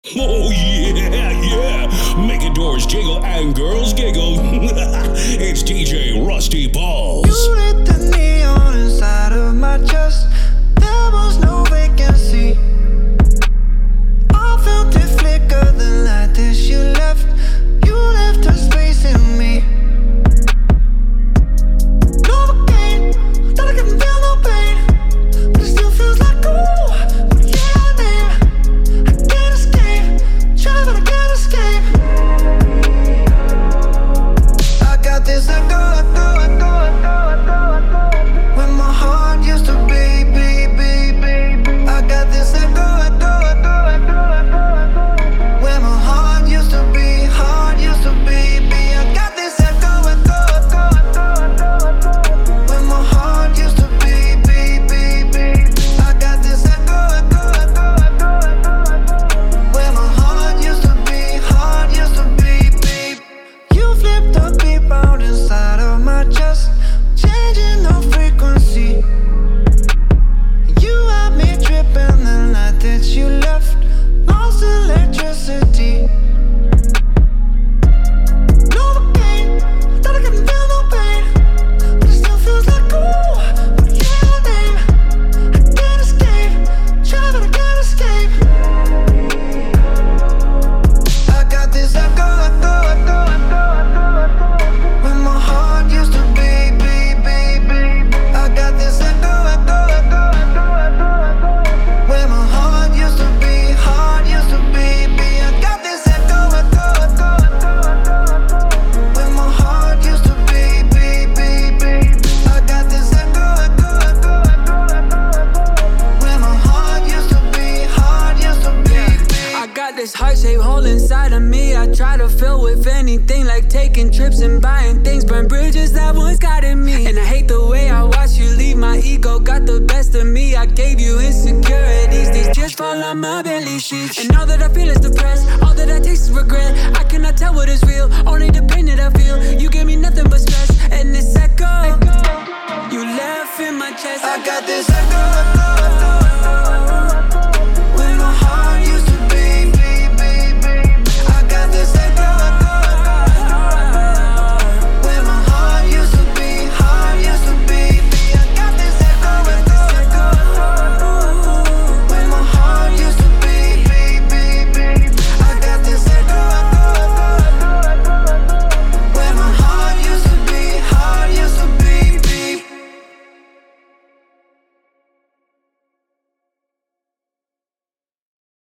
Oh yeah. Making doors jiggle and girls giggle. It's DJ Rusty Balls. You lit the neon inside of my chest. There was no vacancy. I felt it flicker the light that you left. You left a space in me. Novocaine, thought I couldn't feel no pain, but it still feels like ooh. But yeah, I name, I can't escape. Try but I can't escape. I got this echo. When my heart used to be, I got this echo. When my heart used to be, I got this echo. When my heart used to be, I got this echo. When my heart used to be, you flipped the beat round inside of my chest, changing the frequency. You had me tripping the night that you left, lost electricity. Novocaine, thought I couldn't feel no pain, but it still feels like ooh. But yeah, I name, I can't escape. Try but I can't escape. I got this echo. When my heart used to be, I got this echo. When my heart used to be, I got this echo. When my heart used to be, I got this echo. When my heart used to be, I got this heart-shaped hole inside of me. I try to fill with anything, like taking trips and buying things, burn bridges that once guided me. And I hate the way I watch you leave. My ego got the best of me. I gave you insecurities. These tears fall on my belly sheets. And all that I feel is depressed. All that I taste is regret. I cannot tell what is real, only the pain that I feel. You gave me nothing but stress, and this echo you left in my chest. I got this echo.